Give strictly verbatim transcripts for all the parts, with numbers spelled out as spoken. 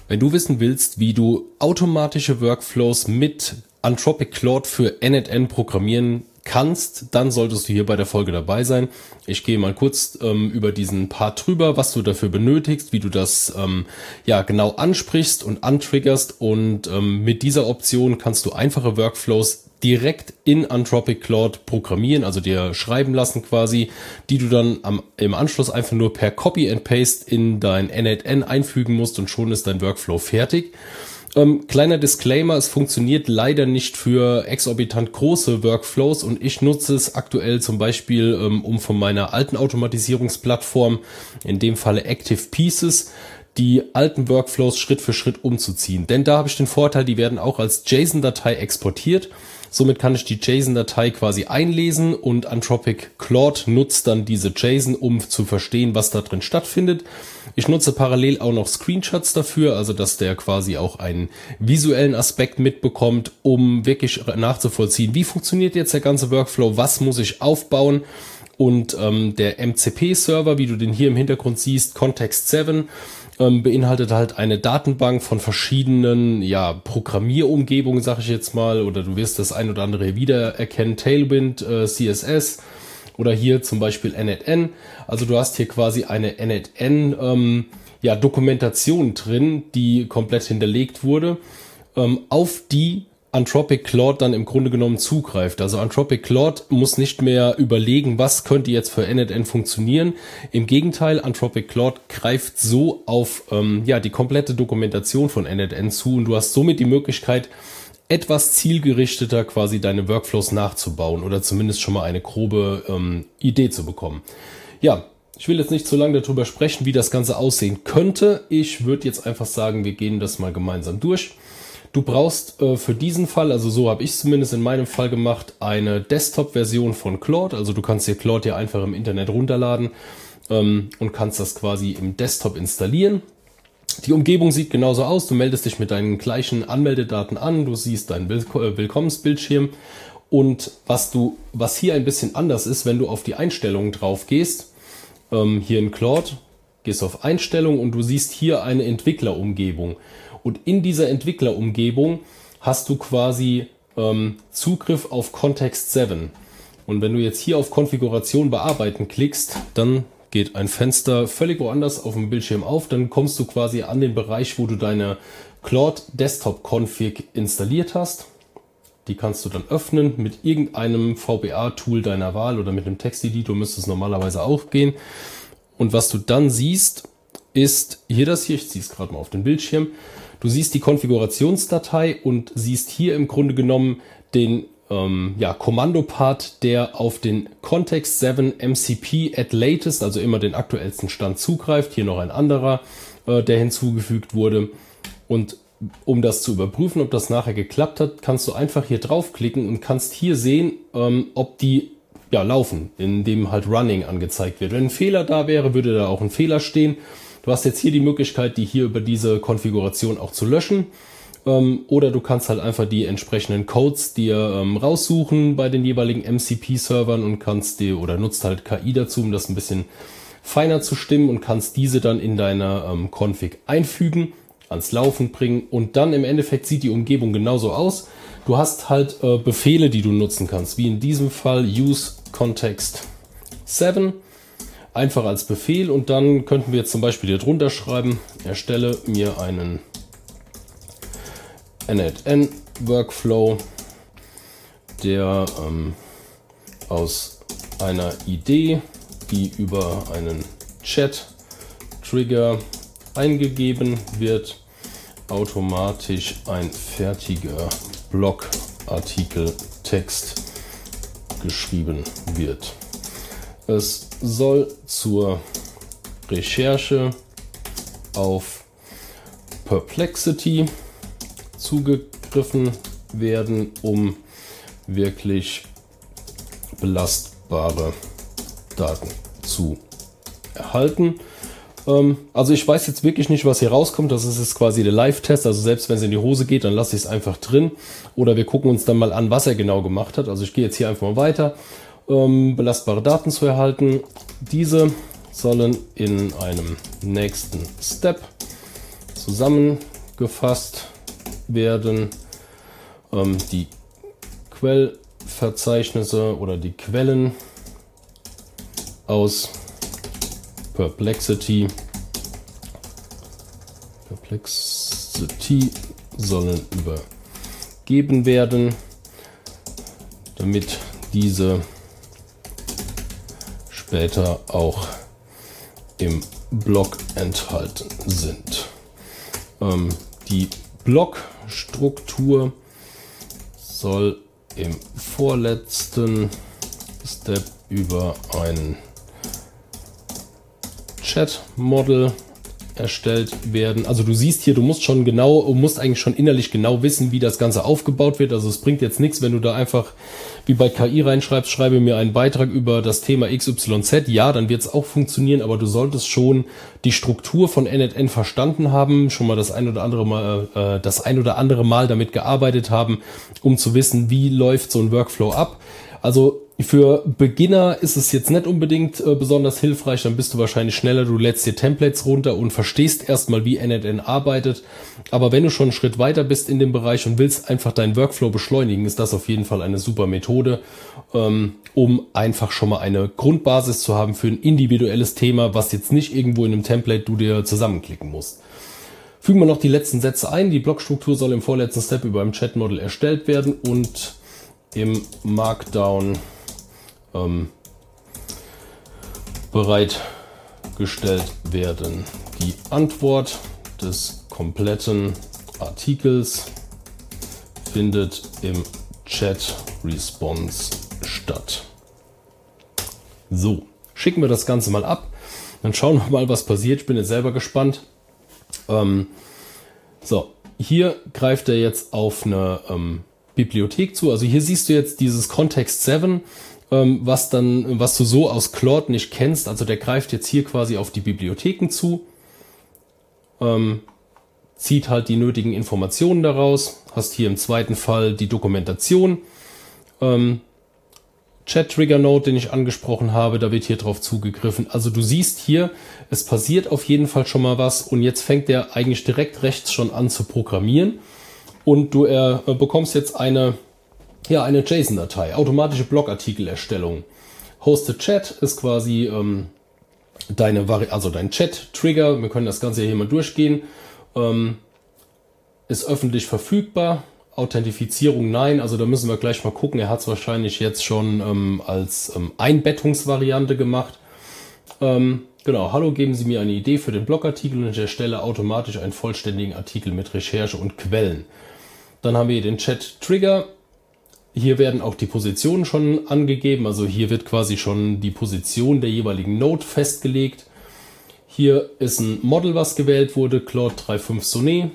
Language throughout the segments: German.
Wenn du wissen willst, wie du automatische Workflows mit Anthropic Claude für N N N programmieren kannst, dann solltest du hier bei der Folge dabei sein. Ich gehe mal kurz ähm, über diesen Part drüber, was du dafür benötigst, wie du das ähm, ja genau ansprichst und antriggerst, und ähm, mit dieser Option kannst du einfache Workflows direkt in Anthropic Claude programmieren, also dir schreiben lassen quasi, die du dann am, im Anschluss einfach nur per Copy and Paste in dein N N N einfügen musst, und schon ist dein Workflow fertig. Ähm, kleiner Disclaimer, es funktioniert leider nicht für exorbitant große Workflows, und ich nutze es aktuell zum Beispiel, ähm, um von meiner alten Automatisierungsplattform, in dem Falle Active Pieces, die alten Workflows Schritt für Schritt umzuziehen. Denn da habe ich den Vorteil, die werden auch als JSON-Datei exportiert. Somit kann ich die JSON-Datei quasi einlesen, und Anthropic Claude nutzt dann diese JSON, um zu verstehen, was da drin stattfindet. Ich nutze parallel auch noch Screenshots dafür, also dass der quasi auch einen visuellen Aspekt mitbekommt, um wirklich nachzuvollziehen, wie funktioniert jetzt der ganze Workflow, was muss ich aufbauen. Und ähm, der M C P-Server, wie du den hier im Hintergrund siehst, Context sieben, ähm, beinhaltet halt eine Datenbank von verschiedenen ja, Programmierumgebungen, sage ich jetzt mal, oder du wirst das ein oder andere hier wieder erkennen, Tailwind, äh, C S S oder hier zum Beispiel N N N. Also du hast hier quasi eine N N N ähm, ja, Dokumentation drin, die komplett hinterlegt wurde, ähm, auf die Anthropic Claude dann im Grunde genommen zugreift. Also Anthropic Claude muss nicht mehr überlegen, was könnte jetzt für N N N funktionieren. Im Gegenteil, Anthropic Claude greift so auf ähm, ja, die komplette Dokumentation von N N N zu, und du hast somit die Möglichkeit, etwas zielgerichteter quasi deine Workflows nachzubauen oder zumindest schon mal eine grobe ähm, Idee zu bekommen. Ja, ich will jetzt nicht zu lange darüber sprechen, wie das Ganze aussehen könnte. Ich würde jetzt einfach sagen, wir gehen das mal gemeinsam durch. Du brauchst äh, für diesen Fall, also so habe ich es zumindest in meinem Fall gemacht, eine Desktop-Version von Claude. Also du kannst dir Claude ja einfach im Internet runterladen ähm, und kannst das quasi im Desktop installieren. Die Umgebung sieht genauso aus. Du meldest dich mit deinen gleichen Anmeldedaten an. Du siehst deinen Willk- Willkommensbildschirm. Und was du, was hier ein bisschen anders ist, wenn du auf die Einstellungen drauf gehst, ähm, hier in Claude, gehst auf Einstellungen und du siehst hier eine Entwicklerumgebung. Und in dieser Entwicklerumgebung hast du quasi ähm, Zugriff auf Context sieben. Und wenn du jetzt hier auf Konfiguration bearbeiten klickst, dann geht ein Fenster völlig woanders auf dem Bildschirm auf. Dann kommst du quasi an den Bereich, wo du deine Claude Desktop Config installiert hast. Die kannst du dann öffnen mit irgendeinem V B A-Tool deiner Wahl oder mit einem Texteditor müsste es normalerweise auch gehen. Und was du dann siehst, ist hier das hier. Ich ziehe es gerade mal auf den Bildschirm. Du siehst die Konfigurationsdatei und siehst hier im Grunde genommen den ähm, ja, Kommandopart, der auf den Context sieben M C P at latest, also immer den aktuellsten Stand zugreift. Hier noch ein anderer, äh, der hinzugefügt wurde. Und um das zu überprüfen, ob das nachher geklappt hat, kannst du einfach hier draufklicken und kannst hier sehen, ähm, ob die ja, laufen, indem halt Running angezeigt wird. Wenn ein Fehler da wäre, würde da auch ein Fehler stehen. Du hast jetzt hier die Möglichkeit, die hier über diese Konfiguration auch zu löschen. Ähm, oder du kannst halt einfach die entsprechenden Codes dir ähm, raussuchen bei den jeweiligen M C P-Servern und kannst dir oder nutzt halt K I dazu, um das ein bisschen feiner zu stimmen, und kannst diese dann in deiner ähm, Config einfügen, ans Laufen bringen, und dann im Endeffekt sieht die Umgebung genauso aus. Du hast halt äh, Befehle, die du nutzen kannst, wie in diesem Fall use context sieben. Einfach als Befehl, und dann könnten wir jetzt zum Beispiel hier drunter schreiben, erstelle mir einen N N N Workflow, der ähm, aus einer Idee, die über einen Chat-Trigger eingegeben wird, automatisch ein fertiger Blogartikel-Text geschrieben wird. Es soll zur Recherche auf Perplexity zugegriffen werden, um wirklich belastbare Daten zu erhalten. Ähm, also ich weiß jetzt wirklich nicht, was hier rauskommt. Das ist jetzt quasi der Live-Test. Also selbst wenn es in die Hose geht, dann lasse ich es einfach drin. Oder wir gucken uns dann mal an, was er genau gemacht hat. Also ich gehe jetzt hier einfach mal weiter. Um belastbare Daten zu erhalten. Diese sollen in einem nächsten Step zusammen gefasst werden. Ähm, die Quellverzeichnisse oder die Quellen aus Perplexity, Perplexity sollen übergeben werden, damit diese später auch im Block enthalten sind. Ähm, die Blockstruktur soll im vorletzten Step über ein Chat-Model erstellt werden. Also du siehst hier, du musst schon genau, du musst eigentlich schon innerlich genau wissen, wie das Ganze aufgebaut wird. Also es bringt jetzt nichts, wenn du da einfach wie bei K I reinschreibst, schreibe mir einen Beitrag über das Thema X Y Z. Ja, dann wird es auch funktionieren, aber du solltest schon die Struktur von N N N verstanden haben, schon mal das ein oder andere Mal, äh, das ein oder andere Mal damit gearbeitet haben, um zu wissen, wie läuft so ein Workflow ab. Also für Beginner ist es jetzt nicht unbedingt äh, besonders hilfreich, dann bist du wahrscheinlich schneller, du lädst dir Templates runter und verstehst erstmal, wie N N N arbeitet. Aber wenn du schon einen Schritt weiter bist in dem Bereich und willst einfach deinen Workflow beschleunigen, ist das auf jeden Fall eine super Methode, ähm, um einfach schon mal eine Grundbasis zu haben für ein individuelles Thema, was jetzt nicht irgendwo in einem Template du dir zusammenklicken musst. Fügen wir noch die letzten Sätze ein. Die Blockstruktur soll im vorletzten Step über ein Chat-Model erstellt werden und im Markdown ähm, bereitgestellt werden. Die Antwort des kompletten Artikels findet im Chat-Response statt. So, schicken wir das Ganze mal ab. Dann schauen wir mal, was passiert. Ich bin jetzt selber gespannt. Ähm, so, hier greift er jetzt auf eine ähm, Bibliothek zu. Also hier siehst du jetzt dieses Context sieben, ähm, was dann, was du so aus Claude nicht kennst. Also der greift jetzt hier quasi auf die Bibliotheken zu, ähm, zieht halt die nötigen Informationen daraus. Hast hier im zweiten Fall die Dokumentation, ähm, Chat-Trigger-Node, den ich angesprochen habe, da wird hier drauf zugegriffen. Also du siehst hier, es passiert auf jeden Fall schon mal was und jetzt fängt der eigentlich direkt rechts schon an zu programmieren. Und du äh, bekommst jetzt eine, ja, eine JSON-Datei, automatische Blogartikelerstellung. Hosted Chat ist quasi ähm, deine Vari also dein Chat-Trigger. Wir können das Ganze hier mal durchgehen. Ähm, ist öffentlich verfügbar. Authentifizierung nein, also da müssen wir gleich mal gucken. Er hat es wahrscheinlich jetzt schon ähm, als ähm, Einbettungsvariante gemacht. Ähm, genau, hallo, geben Sie mir eine Idee für den Blogartikel und ich erstelle automatisch einen vollständigen Artikel mit Recherche und Quellen. Dann haben wir hier den Chat-Trigger. Hier werden auch die Positionen schon angegeben. Also hier wird quasi schon die Position der jeweiligen Node festgelegt. Hier ist ein Model, was gewählt wurde, Claude drei Punkt fünf Sonnet.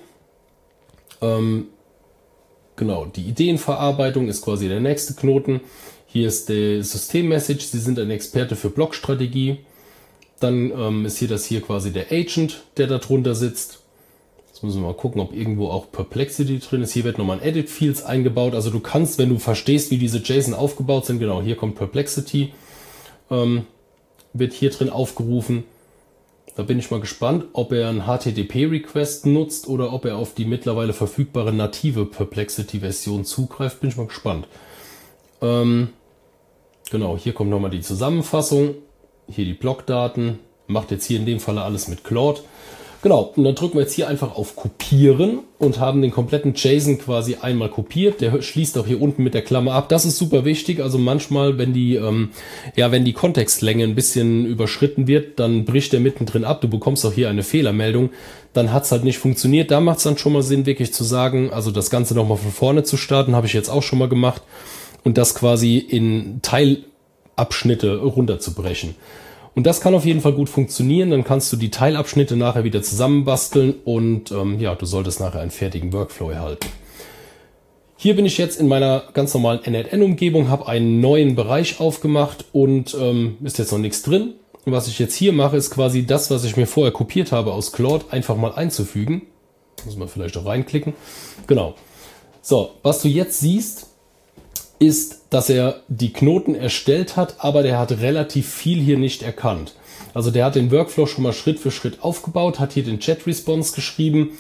Ähm, genau, die Ideenverarbeitung ist quasi der nächste Knoten. Hier ist der System-Message. Sie sind ein Experte für Blockstrategie. Dann ähm, ist hier das hier quasi der Agent, der da drunter sitzt. Jetzt müssen wir mal gucken, ob irgendwo auch Perplexity drin ist. Hier wird nochmal ein Edit Fields eingebaut. Also du kannst, wenn du verstehst, wie diese JSON aufgebaut sind, genau, hier kommt Perplexity, ähm, wird hier drin aufgerufen. Da bin ich mal gespannt, ob er einen H T T P-Request nutzt oder ob er auf die mittlerweile verfügbare native Perplexity-Version zugreift. Bin ich mal gespannt. Ähm, genau, hier kommt nochmal die Zusammenfassung. Hier die Blockdaten. Macht jetzt hier in dem Falle alles mit Claude. Genau, und dann drücken wir jetzt hier einfach auf Kopieren und haben den kompletten JSON quasi einmal kopiert. Der schließt auch hier unten mit der Klammer ab. Das ist super wichtig. Also manchmal, wenn die, ähm, ja, wenn die Kontextlänge ein bisschen überschritten wird, dann bricht der mittendrin ab. Du bekommst auch hier eine Fehlermeldung. Dann hat es halt nicht funktioniert. Da macht es dann schon mal Sinn, wirklich zu sagen, also das Ganze nochmal von vorne zu starten, habe ich jetzt auch schon mal gemacht. Und das quasi in Teilabschnitte runterzubrechen. Und das kann auf jeden Fall gut funktionieren. Dann kannst du die Teilabschnitte nachher wieder zusammenbasteln und ähm, ja, du solltest nachher einen fertigen Workflow erhalten. Hier bin ich jetzt in meiner ganz normalen N N N-Umgebung, habe einen neuen Bereich aufgemacht und ähm, ist jetzt noch nichts drin. Und was ich jetzt hier mache, ist quasi das, was ich mir vorher kopiert habe aus Claude, einfach mal einzufügen. Muss man vielleicht auch reinklicken. Genau. So, was du jetzt siehst, ist, dass er die Knoten erstellt hat, aber der hat relativ viel hier nicht erkannt. Also der hat den Workflow schon mal Schritt für Schritt aufgebaut, hat hier den Chat-Response geschrieben,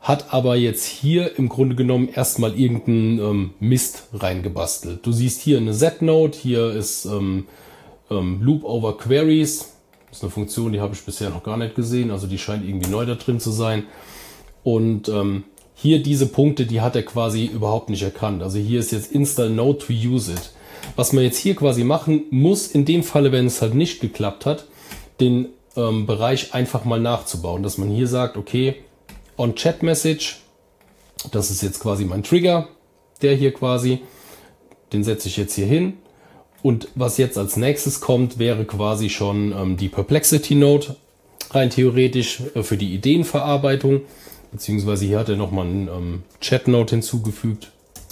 hat aber jetzt hier im Grunde genommen erstmal irgendeinen ähm, Mist reingebastelt. Du siehst hier eine Z-Node, hier ist ähm, ähm, Loop over Queries. Das ist eine Funktion, die habe ich bisher noch gar nicht gesehen, also die scheint irgendwie neu da drin zu sein. Und ähm, hier diese Punkte, die hat er quasi überhaupt nicht erkannt. Also hier ist jetzt Install Node to use it. Was man jetzt hier quasi machen muss, in dem Falle, wenn es halt nicht geklappt hat, den ähm, Bereich einfach mal nachzubauen. Dass man hier sagt, okay, on Chat Message, das ist jetzt quasi mein Trigger, der hier quasi, den setze ich jetzt hier hin. Und was jetzt als nächstes kommt, wäre quasi schon ähm, die Perplexity Node, rein theoretisch äh, für die Ideenverarbeitung. Beziehungsweise hier hat er nochmal einen ähm, Chat Node hinzugefügt.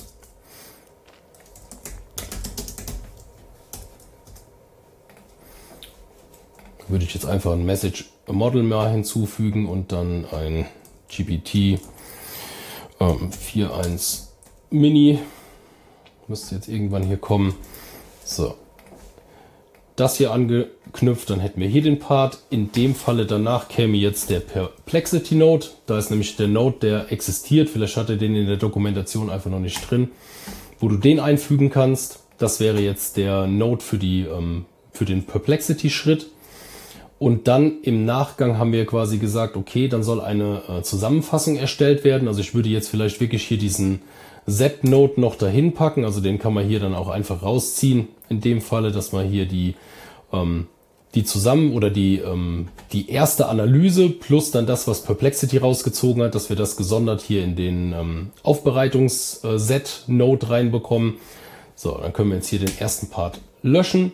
Würde ich jetzt einfach ein Message Model mal hinzufügen und dann ein G P T ähm, vier Punkt eins Mini. Müsste jetzt irgendwann hier kommen. So. Das hier angeknüpft, dann hätten wir hier den Part. In dem Falle danach käme jetzt der Perplexity Node. Da ist nämlich der Node, der existiert. Vielleicht hat er den in der Dokumentation einfach noch nicht drin, wo du den einfügen kannst. Das wäre jetzt der Node für, die, ähm, für den Perplexity-Schritt. Und dann im Nachgang haben wir quasi gesagt, okay, dann soll eine äh, Zusammenfassung erstellt werden. Also ich würde jetzt vielleicht wirklich hier diesen Z-Node noch dahin packen. Also den kann man hier dann auch einfach rausziehen. In dem Falle, dass man hier die, ähm, die zusammen oder die, ähm, die erste Analyse plus dann das, was Perplexity rausgezogen hat, dass wir das gesondert hier in den ähm, Aufbereitungs-Z-Node reinbekommen. So, dann können wir jetzt hier den ersten Part löschen.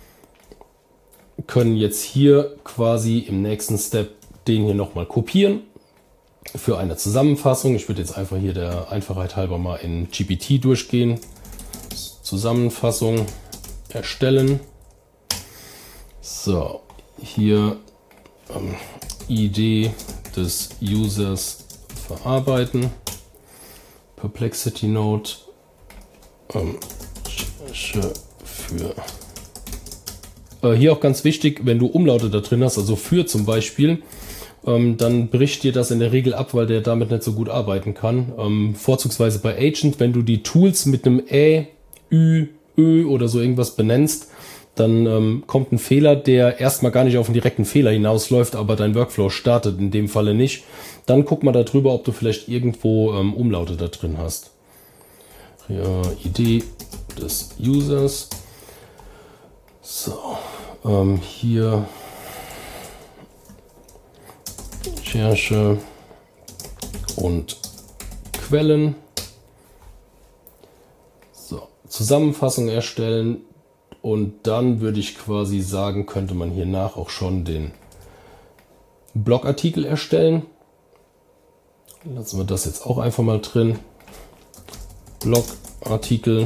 Können jetzt hier quasi im nächsten Step den hier nochmal kopieren für eine Zusammenfassung. Ich würde jetzt einfach hier der Einfachheit halber mal in G P T durchgehen. Zusammenfassung erstellen. So, hier ähm, Idee des Users verarbeiten. Perplexity Node ähm, für hier auch ganz wichtig, wenn du Umlaute da drin hast, also für zum Beispiel, ähm, dann bricht dir das in der Regel ab, weil der damit nicht so gut arbeiten kann. Ähm, vorzugsweise bei Agent, wenn du die Tools mit einem Ä, Ü, Ö oder so irgendwas benennst, dann ähm, kommt ein Fehler, der erstmal gar nicht auf einen direkten Fehler hinausläuft, aber dein Workflow startet in dem Falle nicht. Dann guck mal darüber, ob du vielleicht irgendwo ähm, Umlaute da drin hast. Ja, Idee des Users. So, ähm, hier Recherche und Quellen. So, Zusammenfassung erstellen und dann würde ich quasi sagen, könnte man hier nach auch schon den Blogartikel erstellen. Lassen wir das jetzt auch einfach mal drin. Blogartikel.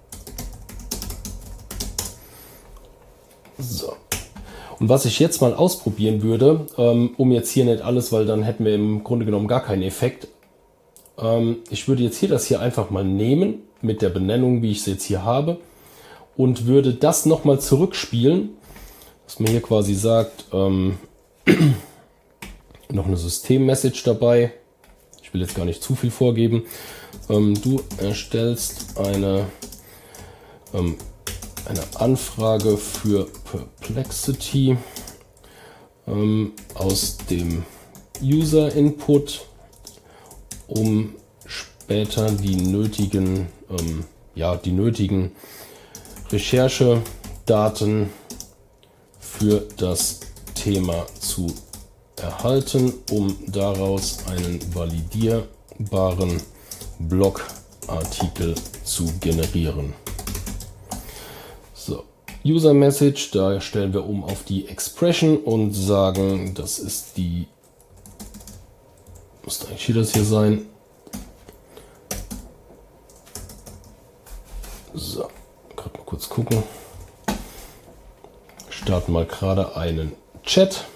So. Und was ich jetzt mal ausprobieren würde, ähm, um jetzt hier nicht alles, weil dann hätten wir im Grunde genommen gar keinen Effekt. Ähm, ich würde jetzt hier das hier einfach mal nehmen mit der Benennung, wie ich es jetzt hier habe, und würde das nochmal zurückspielen, dass man hier quasi sagt, ähm, noch eine System-Message dabei. Ich will jetzt gar nicht zu viel vorgeben. Ähm, du erstellst eine ähm, eine Anfrage für Perplexity ähm, aus dem User Input, um später die nötigen, ähm, ja, die nötigen Recherchedaten für das Thema zu erhalten, um daraus einen validierbaren Blogartikel zu generieren. So, User Message, da stellen wir um auf die Expression und sagen, das ist die, müsste eigentlich hier das hier sein. So, gerade mal kurz gucken. Starten mal gerade einen Chat.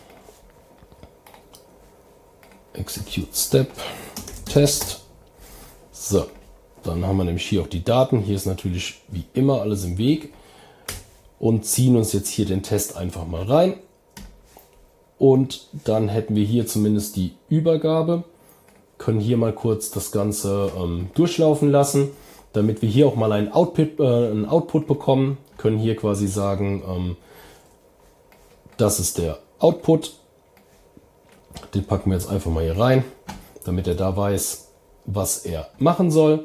Execute Step, Test. So, dann haben wir nämlich hier auch die Daten. Hier ist natürlich wie immer alles im Weg. Und ziehen uns jetzt hier den Test einfach mal rein. Und dann hätten wir hier zumindest die Übergabe. können hier mal kurz das Ganze ähm, durchlaufen lassen, damit wir hier auch mal einen Output, äh, einen Output bekommen. Können hier quasi sagen, ähm, das ist der Output. Den packen wir jetzt einfach mal hier rein, damit er da weiß, was er machen soll.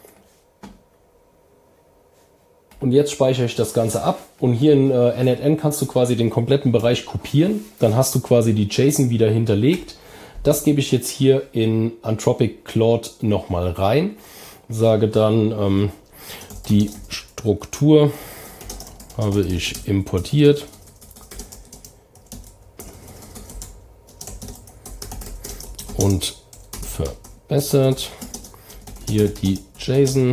Und jetzt speichere ich das Ganze ab und hier in äh, N net N kannst du quasi den kompletten Bereich kopieren. Dann hast du quasi die JSON wieder hinterlegt. Das gebe ich jetzt hier in Anthropic Claude nochmal rein. Sage dann, ähm, die Struktur habe ich importiert. Und verbessert. Hier die JSON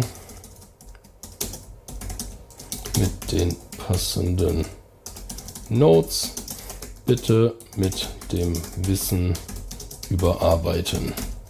mit den passenden Nodes. Bitte mit dem Wissen überarbeiten.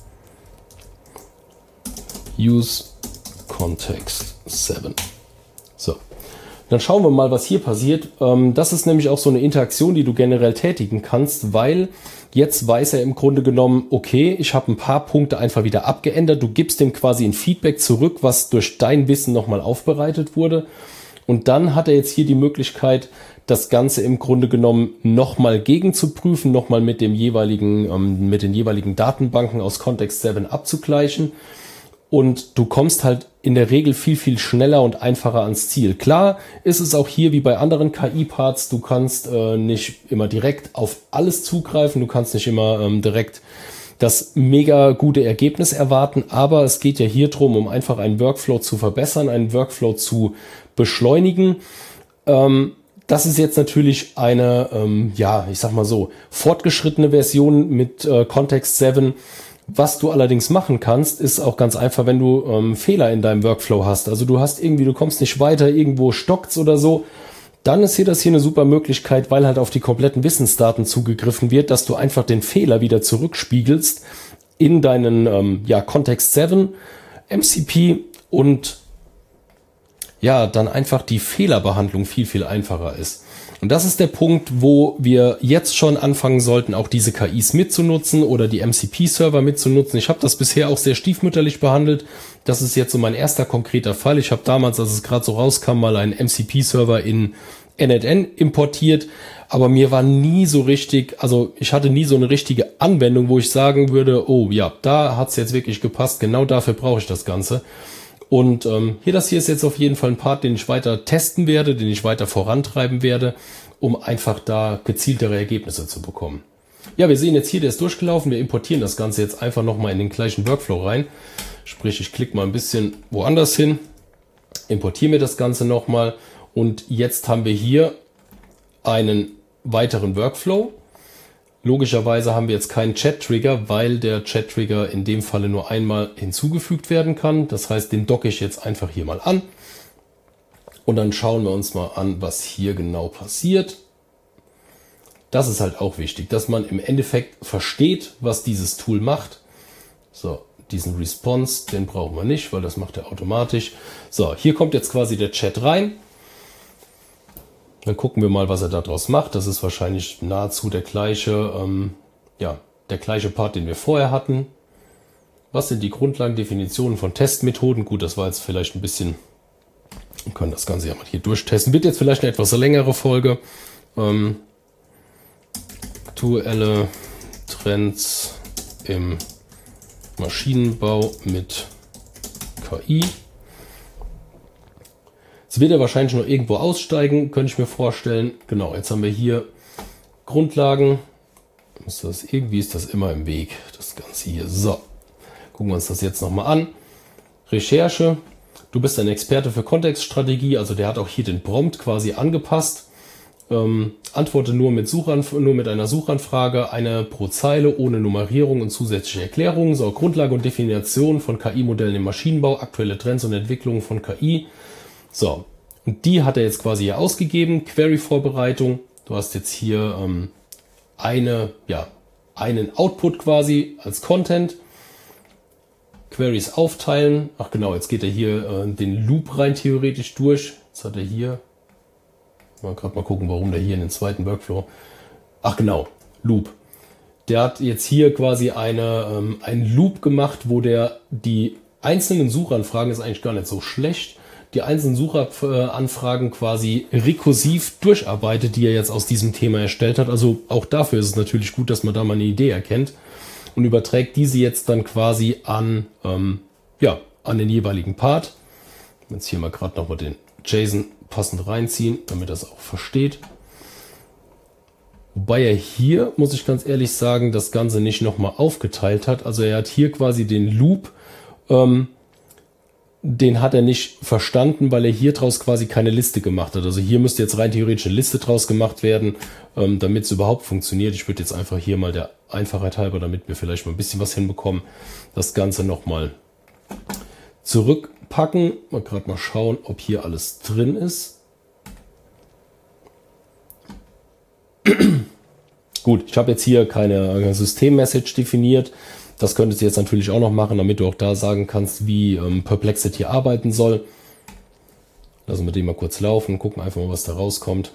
Use Context sieben. So, dann schauen wir mal, was hier passiert. Das ist nämlich auch so eine Interaktion, die du generell tätigen kannst, weil jetzt weiß er im Grunde genommen, okay, ich habe ein paar Punkte einfach wieder abgeändert. Du gibst dem quasi ein Feedback zurück, was durch dein Wissen nochmal aufbereitet wurde. Und dann hat er jetzt hier die Möglichkeit, das Ganze im Grunde genommen nochmal gegenzuprüfen, nochmal mit dem jeweiligen, ähm, mit den jeweiligen Datenbanken aus Context sieben abzugleichen. Und du kommst halt in der Regel viel, viel schneller und einfacher ans Ziel. Klar ist es auch hier wie bei anderen K I-Parts, du kannst äh, nicht immer direkt auf alles zugreifen, du kannst nicht immer ähm, direkt das mega gute Ergebnis erwarten, aber es geht ja hier drum, um einfach einen Workflow zu verbessern, einen Workflow zu beschleunigen. Ähm, das ist jetzt natürlich eine, ähm, ja, ich sag mal so, fortgeschrittene Version mit äh, Context sieben. Was du allerdings machen kannst, ist auch ganz einfach, wenn du ähm, Fehler in deinem Workflow hast. Also du hast irgendwie, du kommst nicht weiter, irgendwo stockt's oder so. Dann ist hier das hier eine super Möglichkeit, weil halt auf die kompletten Wissensdaten zugegriffen wird, dass du einfach den Fehler wieder zurückspiegelst in deinen ähm, ja, Context sieben M C P und ja, dann einfach die Fehlerbehandlung viel, viel einfacher ist. Und das ist der Punkt, wo wir jetzt schon anfangen sollten, auch diese K Is mitzunutzen oder die M C P-Server mitzunutzen. Ich habe das bisher auch sehr stiefmütterlich behandelt. Das ist jetzt so mein erster konkreter Fall. Ich habe damals, als es gerade so rauskam, mal einen M C P-Server in N net N importiert. Aber mir war nie so richtig, also ich hatte nie so eine richtige Anwendung, wo ich sagen würde, oh ja, da hat es jetzt wirklich gepasst. Genau dafür brauche ich das Ganze. Und ähm, hier, das hier ist jetzt auf jeden Fall ein Part, den ich weiter testen werde, den ich weiter vorantreiben werde, um einfach da gezieltere Ergebnisse zu bekommen. Ja, wir sehen jetzt hier, der ist durchgelaufen. Wir importieren das Ganze jetzt einfach nochmal in den gleichen Workflow rein. Sprich, ich klicke mal ein bisschen woanders hin, importiere mir das Ganze nochmal und jetzt haben wir hier einen weiteren Workflow. Logischerweise haben wir jetzt keinen Chat-Trigger, weil der Chat-Trigger in dem Falle nur einmal hinzugefügt werden kann. Das heißt, den docke ich jetzt einfach hier mal an. Und dann schauen wir uns mal an, was hier genau passiert. Das ist halt auch wichtig, dass man im Endeffekt versteht, was dieses Tool macht. So, diesen Response, den brauchen wir nicht, weil das macht er automatisch. So, hier kommt jetzt quasi der Chat rein. Dann gucken wir mal, was er daraus macht. Das ist wahrscheinlich nahezu der gleiche, ähm, ja, der gleiche Part, den wir vorher hatten. Was sind die Grundlagen, Definitionen von Testmethoden? Gut, das war jetzt vielleicht ein bisschen, wir können das Ganze ja mal hier durchtesten. Wird jetzt vielleicht eine etwas längere Folge. Ähm, aktuelle Trends im Maschinenbau mit K I. Jetzt wird er wahrscheinlich noch irgendwo aussteigen, könnte ich mir vorstellen. Genau, jetzt haben wir hier Grundlagen. Ist das, irgendwie ist das immer im Weg, das Ganze hier. So, gucken wir uns das jetzt nochmal an. Recherche. Du bist ein Experte für Kontextstrategie, also der hat auch hier den Prompt quasi angepasst. Ähm, antworte nur mit, Suchanf nur mit einer Suchanfrage, eine pro Zeile ohne Nummerierung und zusätzliche Erklärungen. So, Grundlage und Definition von K I-Modellen im Maschinenbau, aktuelle Trends und Entwicklungen von K I. So, und die hat er jetzt quasi hier ausgegeben. Query-Vorbereitung. Du hast jetzt hier ähm, eine, ja, einen Output quasi als Content. Queries aufteilen. Ach genau, jetzt geht er hier äh, den Loop rein theoretisch durch. Jetzt hat er hier, mal gerade mal gucken, warum der hier in den zweiten Workflow. Ach genau, Loop. Der hat jetzt hier quasi eine, ähm, einen Loop gemacht, wo der die einzelnen Suchanfragen, ist eigentlich gar nicht so schlecht, die einzelnen Suchanfragen quasi rekursiv durcharbeitet, die er jetzt aus diesem Thema erstellt hat. Also auch dafür ist es natürlich gut, dass man da mal eine Idee erkennt und überträgt diese jetzt dann quasi an, ähm, ja, an den jeweiligen Part. Jetzt hier mal gerade nochmal den JSON passend reinziehen, damit er es auch versteht. Wobei er hier, muss ich ganz ehrlich sagen, das Ganze nicht nochmal aufgeteilt hat. Also er hat hier quasi den Loop, ähm, den hat er nicht verstanden, weil er hier draus quasi keine Liste gemacht hat. Also hier müsste jetzt rein theoretisch eine Liste draus gemacht werden, ähm, damit es überhaupt funktioniert. Ich würde jetzt einfach hier mal der Einfachheit halber, damit wir vielleicht mal ein bisschen was hinbekommen, das Ganze nochmal zurückpacken. Mal gerade mal schauen, ob hier alles drin ist. Gut, ich habe jetzt hier keine System-Message definiert. Das könntest du jetzt natürlich auch noch machen, damit du auch da sagen kannst, wie ähm, Perplexity arbeiten soll. Lassen wir den mal kurz laufen, gucken einfach mal, was da rauskommt.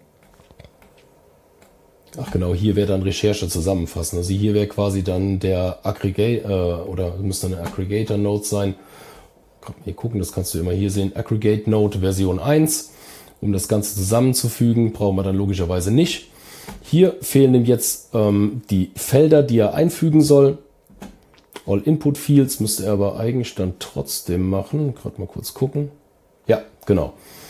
Ach genau, hier wäre dann Recherche zusammenfassen. Also hier wäre quasi dann der Aggregate äh, oder müsste eine Aggregator-Node sein. Hier gucken, das kannst du immer hier sehen. Aggregate-Node Version eins. Um das Ganze zusammenzufügen, brauchen wir dann logischerweise nicht. Hier fehlen ihm jetzt ähm, die Felder, die er einfügen soll. All Input Fields müsste er aber eigentlich dann trotzdem machen. Gerade mal kurz gucken. Ja, genau.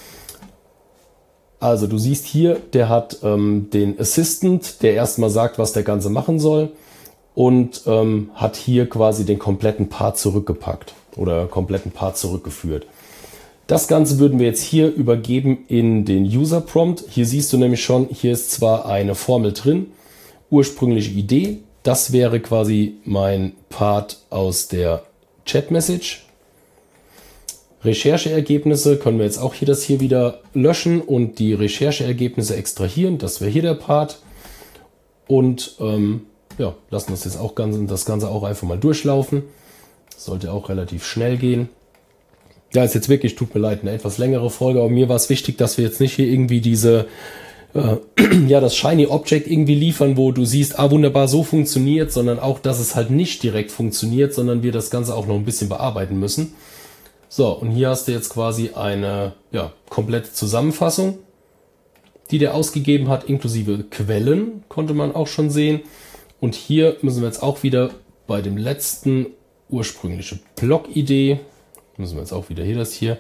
Also du siehst hier, der hat ähm, den Assistant, der erstmal sagt, was der Ganze machen soll. Und ähm, hat hier quasi den kompletten Part zurückgepackt oder kompletten Part zurückgeführt. Das Ganze würden wir jetzt hier übergeben in den User Prompt. Hier siehst du nämlich schon, hier ist zwar eine Formel drin, ursprüngliche Idee. Das wäre quasi mein Part aus der Chat Message. Rechercheergebnisse können wir jetzt auch hier das hier wieder löschen und die Rechercheergebnisse extrahieren. Das wäre hier der Part. Und ähm, ja, lassen das jetzt auch ganz, das Ganze auch einfach mal durchlaufen. Das sollte auch relativ schnell gehen. Ja, ist jetzt wirklich, tut mir leid, eine etwas längere Folge, aber mir war es wichtig, dass wir jetzt nicht hier irgendwie diese, äh, ja, das Shiny Object irgendwie liefern, wo du siehst, ah, wunderbar, so funktioniert, sondern auch, dass es halt nicht direkt funktioniert, sondern wir das Ganze auch noch ein bisschen bearbeiten müssen. So, und hier hast du jetzt quasi eine, ja, komplette Zusammenfassung, die der ausgegeben hat, inklusive Quellen, konnte man auch schon sehen. Und hier müssen wir jetzt auch wieder bei dem letzten ursprüngliche Blog-Idee, müssen wir jetzt auch wieder hier das hier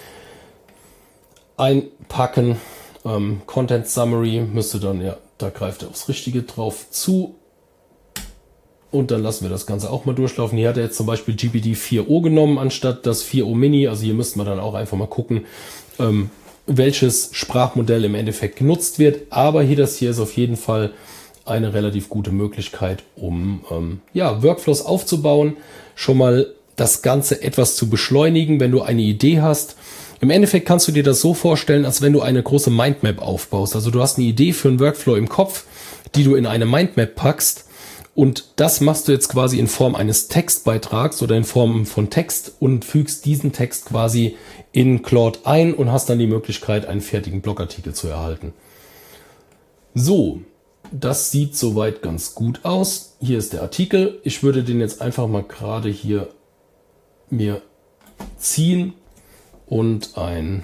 einpacken. Ähm, Content Summary müsste dann, ja, da greift er aufs Richtige drauf zu. Und dann lassen wir das Ganze auch mal durchlaufen. Hier hat er jetzt zum Beispiel G P T vier O genommen, anstatt das vier O Mini. Also hier müsste man dann auch einfach mal gucken, ähm, welches Sprachmodell im Endeffekt genutzt wird. Aber hier das hier ist auf jeden Fall eine relativ gute Möglichkeit, um ähm, ja, Workflows aufzubauen, schon mal das Ganze etwas zu beschleunigen, wenn du eine Idee hast. Im Endeffekt kannst du dir das so vorstellen, als wenn du eine große Mindmap aufbaust. Also du hast eine Idee für einen Workflow im Kopf, die du in eine Mindmap packst und das machst du jetzt quasi in Form eines Textbeitrags oder in Form von Text und fügst diesen Text quasi in Claude ein und hast dann die Möglichkeit, einen fertigen Blogartikel zu erhalten. So, das sieht soweit ganz gut aus. Hier ist der Artikel. Ich würde den jetzt einfach mal gerade hier mir ziehen und ein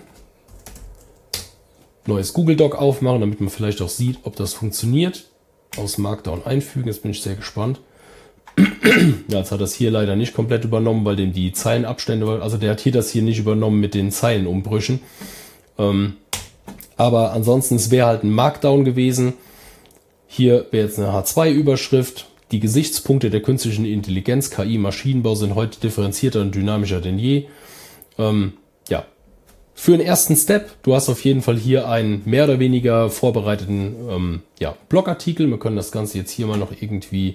neues Google Doc aufmachen, damit man vielleicht auch sieht, ob das funktioniert. Aus Markdown einfügen, jetzt bin ich sehr gespannt. Ja, jetzt hat das hier leider nicht komplett übernommen, weil dem die Zeilenabstände, also der hat hier das hier nicht übernommen mit den Zeilenumbrüchen. Ähm, aber ansonsten, es wäre halt ein Markdown gewesen. Hier wäre jetzt eine H zwei Überschrift. Die Gesichtspunkte der künstlichen Intelligenz, K I, Maschinenbau sind heute differenzierter und dynamischer denn je. Ähm, ja, für den ersten Step, du hast auf jeden Fall hier einen mehr oder weniger vorbereiteten ähm, ja, Blogartikel. Wir können das Ganze jetzt hier mal noch irgendwie...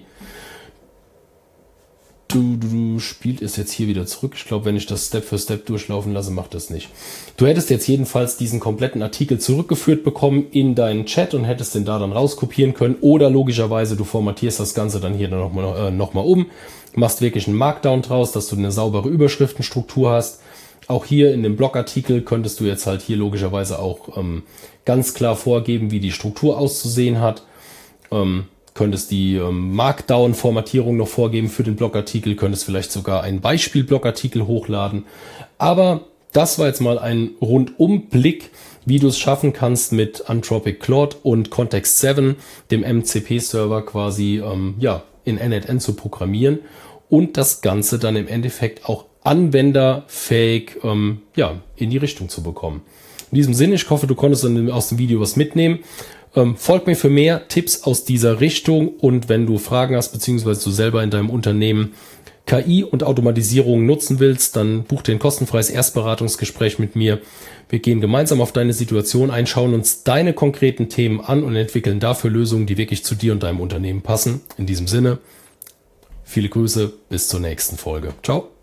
Du, du, du spielt es jetzt hier wieder zurück. Ich glaube, wenn ich das Step für Step durchlaufen lasse, macht das nicht. Du hättest jetzt jedenfalls diesen kompletten Artikel zurückgeführt bekommen in deinen Chat und hättest den da dann rauskopieren können. Oder logischerweise, du formatierst das Ganze dann hier nochmal äh, noch mal um, machst wirklich einen Markdown draus, dass du eine saubere Überschriftenstruktur hast. Auch hier in dem Blogartikel könntest du jetzt halt hier logischerweise auch ähm, ganz klar vorgeben, wie die Struktur auszusehen hat. Ähm, könntest die ähm, Markdown-Formatierung noch vorgeben für den Blogartikel, könntest vielleicht sogar einen Beispiel-Blogartikel hochladen. Aber das war jetzt mal ein Rundumblick, wie du es schaffen kannst mit Anthropic Claude und Context sieben, dem M C P-Server quasi ähm, ja, in N N N zu programmieren und das Ganze dann im Endeffekt auch anwenderfähig ähm, ja, in die Richtung zu bekommen. In diesem Sinne, ich hoffe, du konntest aus dem Video was mitnehmen. Ähm, folg mir für mehr Tipps aus dieser Richtung und wenn du Fragen hast, beziehungsweise du selber in deinem Unternehmen K I und Automatisierung nutzen willst, dann buch dir ein kostenfreies Erstberatungsgespräch mit mir. Wir gehen gemeinsam auf deine Situation ein, schauen uns deine konkreten Themen an und entwickeln dafür Lösungen, die wirklich zu dir und deinem Unternehmen passen. In diesem Sinne, viele Grüße, bis zur nächsten Folge. Ciao.